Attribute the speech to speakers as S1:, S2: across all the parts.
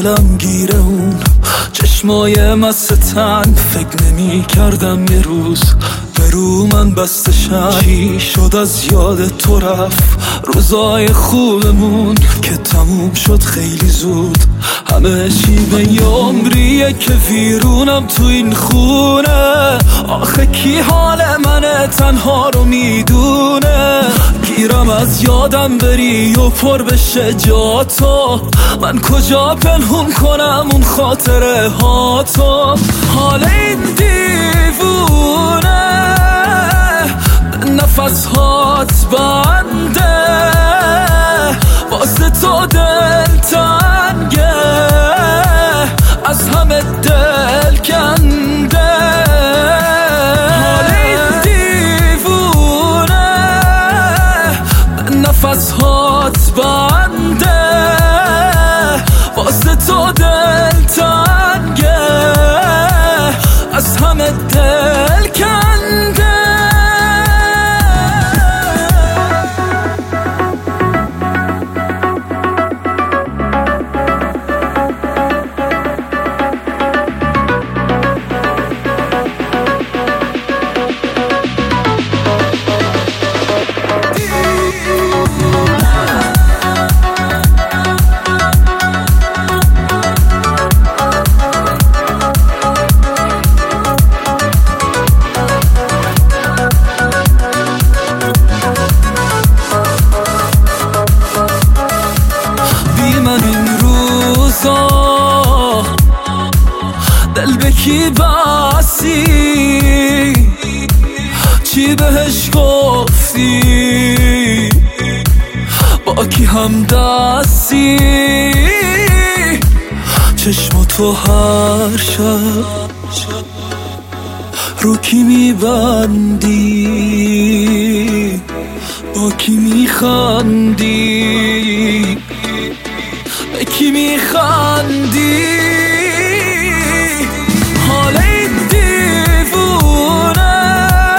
S1: دلم گیره اون چشمای مستن، فکر نمی کردم یه روز به رو من بستشن. چی شد از یاد تو رفت روزای خوبمون که تموم شد خیلی زود. همه چی به یه عمریه که ویرونم تو این خونه. آخه کی حال من تنها رو میدونه؟ گیرم از یادم بری و پر بشه جا تو، من کجا پنهون کنم اون خاطره ها تو؟ حال این دیوونه نفس هات بنده، واسه تو دل تنگه، از همه دل کنده. حال این دیوونه نفس هات بنده، واسه تو دل تنگه، از همه دل کنده. دل به کی بسی؟ چی بهش گفتی؟ با کی هم دستی؟ چشم تو هر شب رو کی میبندی؟ با کی میخندی؟ به کی میخندی؟ حال این دیوونه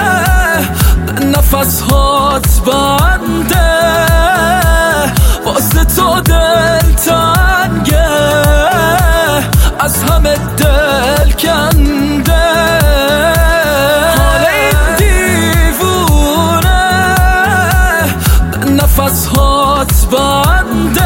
S1: نفس هات بنده، واسه تو دل تنگه، از همه دل کنده. حال این دیوونه نفس هات بنده،